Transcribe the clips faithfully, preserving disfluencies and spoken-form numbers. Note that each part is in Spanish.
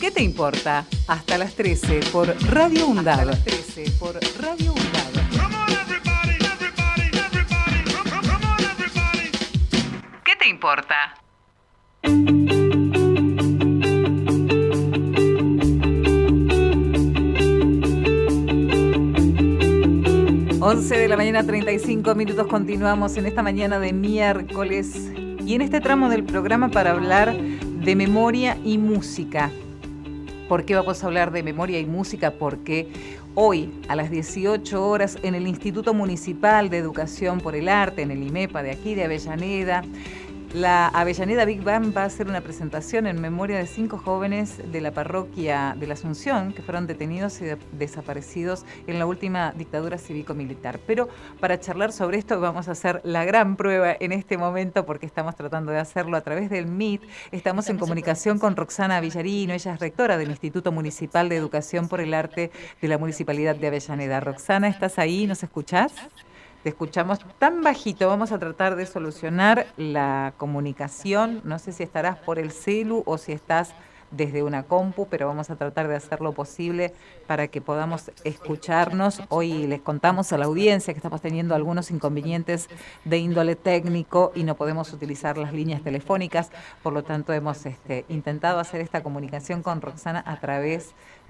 ¿Qué te importa? Hasta las trece por Radio UNDAB. Hasta las trece por Radio UNDAB. ¿Qué te importa? once de la mañana, treinta y cinco minutos. Continuamos en esta mañana de miércoles y en este tramo del programa para hablar de memoria y música. ¿Por qué vamos a hablar de memoria y música? Porque hoy a las dieciocho horas en el Instituto Municipal de Educación por el Arte, en el IMEPA de aquí de Avellaneda, la Avellaneda Big Band va a hacer una presentación en memoria de cinco jóvenes de la parroquia de la Asunción que fueron detenidos y de- desaparecidos en la última dictadura cívico-militar. Pero para charlar sobre esto vamos a hacer la gran prueba en este momento porque estamos tratando de hacerlo a través del Meet. Estamos en comunicación con Roxana Villarino, ella es rectora del Instituto Municipal de Educación por el Arte de la Municipalidad de Avellaneda. Roxana, ¿estás ahí? ¿Nos escuchás? Te escuchamos tan bajito, vamos a tratar de solucionar la comunicación. No sé si estarás por el celu o si estás desde una compu, pero vamos a tratar de hacer lo posible para que podamos escucharnos. Hoy les contamos a la audiencia que estamos teniendo algunos inconvenientes de índole técnico y no podemos utilizar las líneas telefónicas, por lo tanto hemos este, intentado hacer esta comunicación con Roxana a través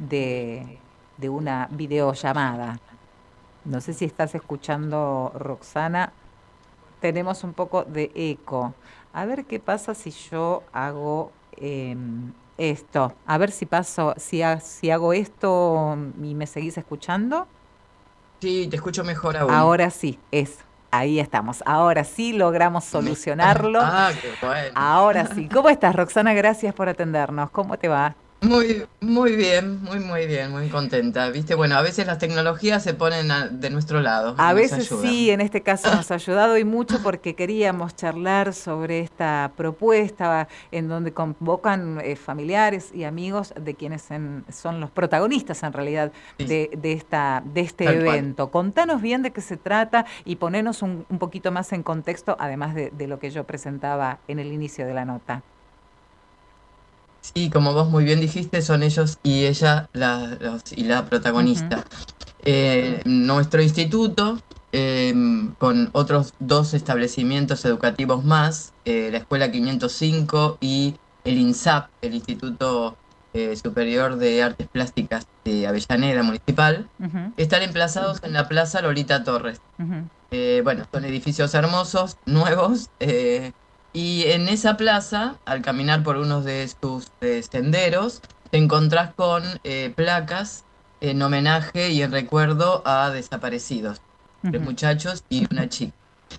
de, de una videollamada. No sé si estás escuchando, Roxana. Tenemos un poco de eco. A ver qué pasa si yo hago eh, esto. A ver si paso, si, ha- si hago esto y me seguís escuchando. Sí, te escucho mejor aún. Ahora sí, es. Ahí estamos. Ahora sí logramos solucionarlo. Ah, qué bueno. Ahora sí. ¿Cómo estás, Roxana? Gracias por atendernos. ¿Cómo te va? Muy, muy bien, muy, muy bien, muy contenta. Viste, bueno, a veces las tecnologías se ponen a- de nuestro lado A y nos veces ayudan. sí, en este caso nos ha ayudado y mucho porque queríamos charlar sobre esta propuesta en donde convocan eh, familiares y amigos de quienes en- son los protagonistas en realidad Sí, de, de, esta, de este tal cual. evento. Contanos bien de qué se trata y ponernos un, un poquito más en contexto, además de, de lo que yo presentaba en el inicio de la nota. Sí, como vos muy bien dijiste, son ellos y ella la, los- y la Ujú, protagonista. Eh, nuestro instituto, eh, con otros dos establecimientos educativos más, eh, la Escuela quinientos cinco y el INSAP, el Instituto eh, Superior de Artes Plásticas de Avellaneda Municipal, ujú, están emplazados en la Plaza Lolita Torres. ujú, Eh, bueno, son edificios hermosos, nuevos, eh, y en esa plaza, al caminar por uno de sus eh, senderos, te encontrás con eh, placas en homenaje y en recuerdo a desaparecidos, tres ujú, muchachos y una chica.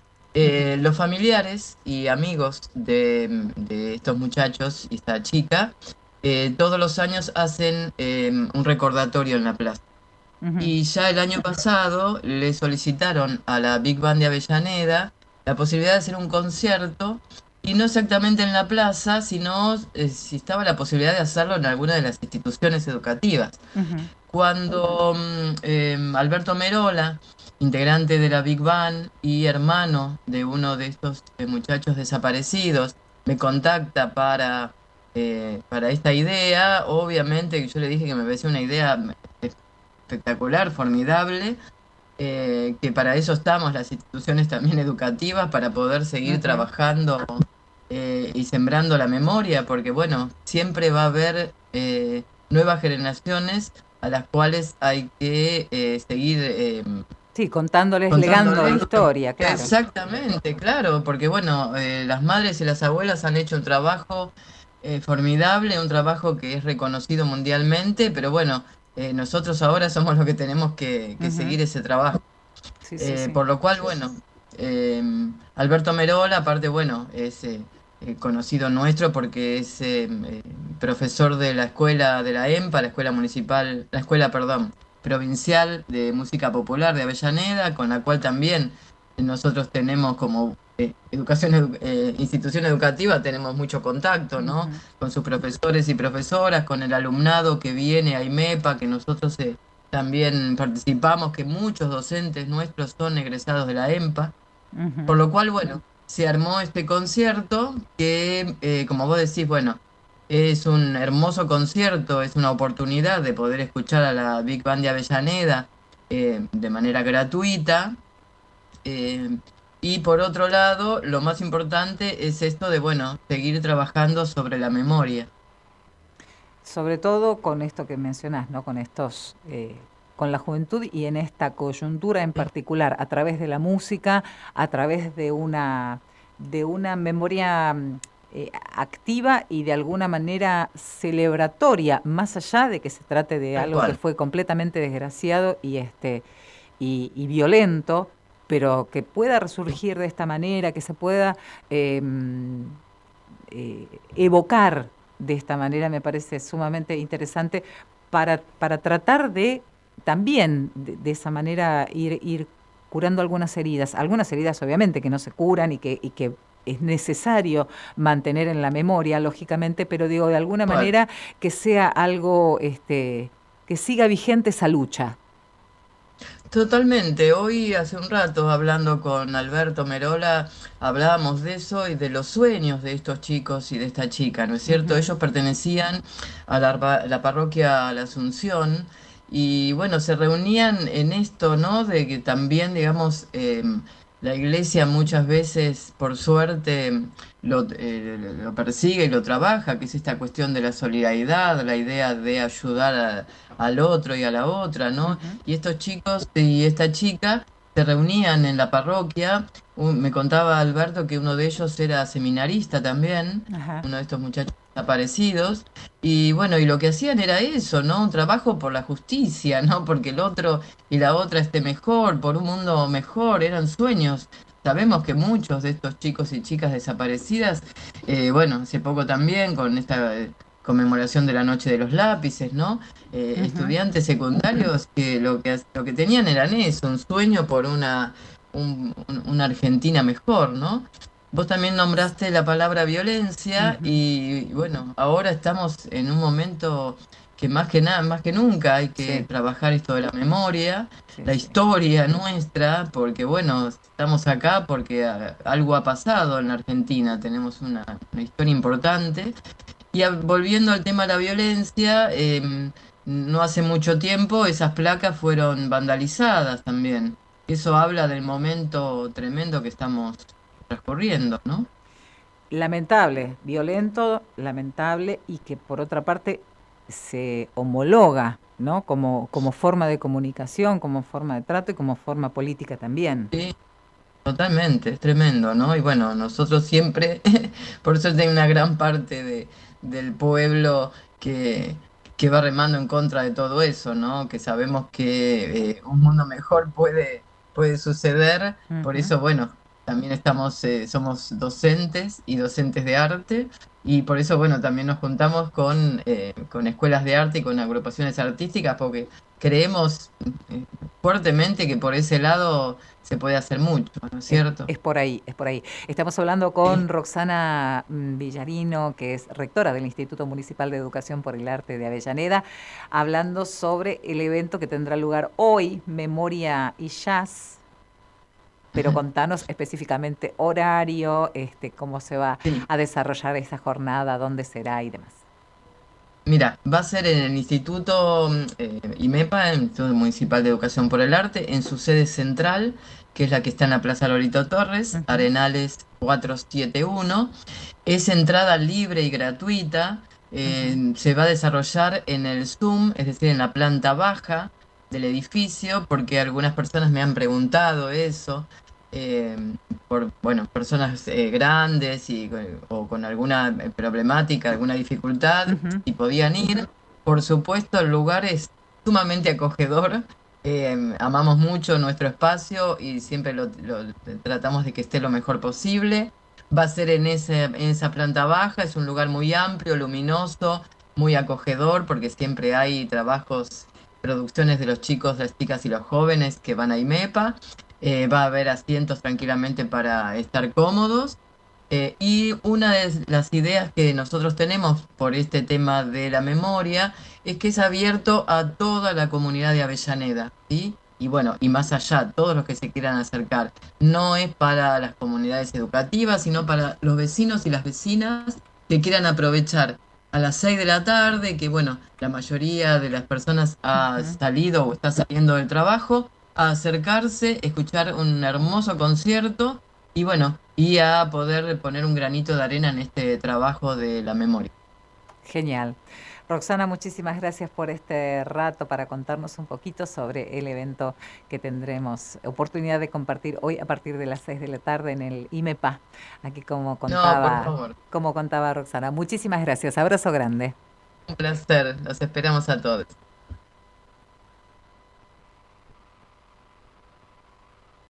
ujú, Eh, los familiares y amigos de, de estos muchachos y esta chica, eh, todos los años hacen eh, un recordatorio en la plaza. ujú, Y ya el año pasado le solicitaron a la Big Band de Avellaneda la posibilidad de hacer un concierto, y no exactamente en la plaza, sino eh, si estaba la posibilidad de hacerlo en alguna de las instituciones educativas. ujú, Cuando mm, em, Alberto Merola, integrante de la Big Band y hermano de uno de estos eh, muchachos desaparecidos, me contacta para, eh, para esta idea, obviamente que yo le dije que me parecía una idea espectacular, formidable, eh, que para eso estamos las instituciones también educativas, para poder seguir ujú. trabajando eh, y sembrando la memoria, porque bueno, siempre va a haber eh, nuevas generaciones a las cuales hay que eh, seguir eh, Sí, contándoles, legando contándoles. historia, claro. Exactamente, claro, porque bueno, eh, las madres y las abuelas han hecho un trabajo eh, formidable, un trabajo que es reconocido mundialmente, pero bueno, eh, nosotros ahora somos los que tenemos que, que Ujú, seguir ese trabajo. sí, sí, Eh, sí. por lo cual, bueno, eh, Alberto Merola, aparte, bueno, es eh, eh, conocido nuestro porque es eh, eh, profesor de la escuela de la EMPA, la escuela municipal, la escuela, perdón, provincial de música popular de Avellaneda, con la cual también nosotros tenemos como eh, educación, edu- eh, institución educativa, tenemos mucho contacto, ¿no? Ujú, Con sus profesores y profesoras, con el alumnado que viene a IMEPA, que nosotros eh, también participamos, que muchos docentes nuestros son egresados de la EMPA, ujú, por lo cual, bueno, se armó este concierto que, eh, como vos decís, bueno, Es un hermoso concierto, es una oportunidad de poder escuchar a la Big Band de Avellaneda eh, de manera gratuita. eh, y por otro lado, lo más importante es esto de, bueno, seguir trabajando sobre la memoria. Sobre todo con esto que mencionás, ¿no? Con estos, eh, con la juventud y en esta coyuntura en particular, a través de la música, a través de una, de una memoria mm, eh, activa y de alguna manera celebratoria, más allá de que se trate de Tal algo que cual. fue completamente desgraciado y este y, y violento, pero que pueda resurgir de esta manera, que se pueda eh, eh, evocar de esta manera, me parece sumamente interesante para, para tratar de también de, de esa manera ir, ir curando algunas heridas, algunas heridas obviamente que no se curan y que, y que es necesario mantener en la memoria, lógicamente, pero digo, de alguna Cual. manera que sea algo, este, que siga vigente esa lucha. Totalmente. Hoy, hace un rato, hablando con Alberto Merola, hablábamos de eso y de los sueños de estos chicos y de esta chica, ¿no es cierto? Ujú. Ellos pertenecían a la, arba- la parroquia La Asunción y, bueno, se reunían en esto, ¿no? De que también, digamos, em, la iglesia muchas veces, por suerte, lo, eh, lo persigue y lo trabaja, que es esta cuestión de la solidaridad, la idea de ayudar a- al otro y a la otra, ¿no? Ujú. Y estos chicos y esta chica se reunían en la parroquia. Un- me contaba Alberto que uno de ellos era seminarista también, Ajá. uno de estos muchachos desaparecidos. Y bueno, y lo que hacían era eso, ¿no? Un trabajo por la justicia, ¿no? Porque el otro y la otra esté mejor, por un mundo mejor, eran sueños. Sabemos que muchos de estos chicos y chicas desaparecidas, eh, bueno, hace poco también con esta eh, conmemoración de la Noche de los Lápices, ¿no? Eh, Ujú. estudiantes secundarios que lo que lo que tenían eran eso, un sueño por una un- un- una Argentina mejor, ¿no? Vos también nombraste la palabra violencia Ujú. y bueno, ahora estamos en un momento que más que nada, más que nunca hay que Sí, trabajar esto de la memoria, sí, la sí. historia nuestra, porque bueno, estamos acá porque ah, algo ha pasado en la Argentina, tenemos una, una historia importante y a- volviendo al tema de la violencia, em, no hace mucho tiempo esas placas fueron vandalizadas también. Eso habla del momento tremendo que estamos transcurriendo, ¿no? Lamentable, violento, lamentable y que por otra parte se homologa, ¿no? Como, como forma de comunicación, como forma de trato y como forma política también. Sí, totalmente, es tremendo, ¿no? Y bueno, nosotros siempre, por suerte hay una gran parte de, del pueblo que, que va remando en contra de todo eso, ¿no? Que sabemos que eh, un mundo mejor puede, puede suceder, por Ujú. eso, bueno, también estamos, eh, somos docentes y docentes de arte, y por eso, bueno, también nos juntamos con, eh, con escuelas de arte y con agrupaciones artísticas, porque creemos eh, fuertemente que por ese lado se puede hacer mucho, ¿no es Es, cierto? es por ahí, es por ahí. Estamos hablando Sí. con Roxana mm, Villarino, que es rectora del Instituto Municipal de Educación por el Arte de Avellaneda, hablando sobre el evento que tendrá lugar hoy, Memoria y Jazz. Pero contanos específicamente horario, este, cómo se va Sí. a desarrollar esa jornada, dónde será y demás. Mira, va a ser en el Instituto mm, eh, IMEPA, el Instituto Municipal de Educación por el Arte, en su sede central, que es la que está en la Plaza Lorito Torres, Ujú. Arenales cuatrocientos setenta y uno. Es entrada libre y gratuita. Ujú. Eh, se va a desarrollar en el Zoom, es decir, en la planta baja del edificio, porque algunas personas me han preguntado eso. eh, por, bueno, personas eh, grandes y, con- o con alguna eh, problemática, alguna dificultad, Ujú. si podían ir. Por supuesto, el lugar es sumamente acogedor. Eh, amamos mucho nuestro espacio y siempre lo, lo- tratamos de que esté lo mejor posible. Va a ser en ese, en esa planta baja, es un lugar muy amplio, luminoso, muy acogedor, porque siempre hay trabajos, producciones de los chicos, las chicas y los jóvenes que van a IMEPA. Eh, va a haber asientos tranquilamente para estar cómodos. Eh, y una de las ideas que nosotros tenemos por este tema de la memoria es que es abierto a toda la comunidad de Avellaneda, ¿sí? Y bueno, y más allá, todos los que se quieran acercar. No es para las comunidades educativas, sino para los vecinos y las vecinas que quieran aprovechar a las seis de la tarde, que bueno, la mayoría de las personas ha Ujú. salido o está saliendo del trabajo, a acercarse, escuchar un hermoso concierto y bueno, y a poder poner un granito de arena en este trabajo de la memoria. Genial. Roxana, muchísimas gracias por este rato para contarnos un poquito sobre el evento que tendremos oportunidad de compartir hoy a partir de las seis de la tarde en el IMEPA, aquí como No, por contaba, favor, como contaba Roxana. Muchísimas gracias. Abrazo grande. un placer, los esperamos a todos.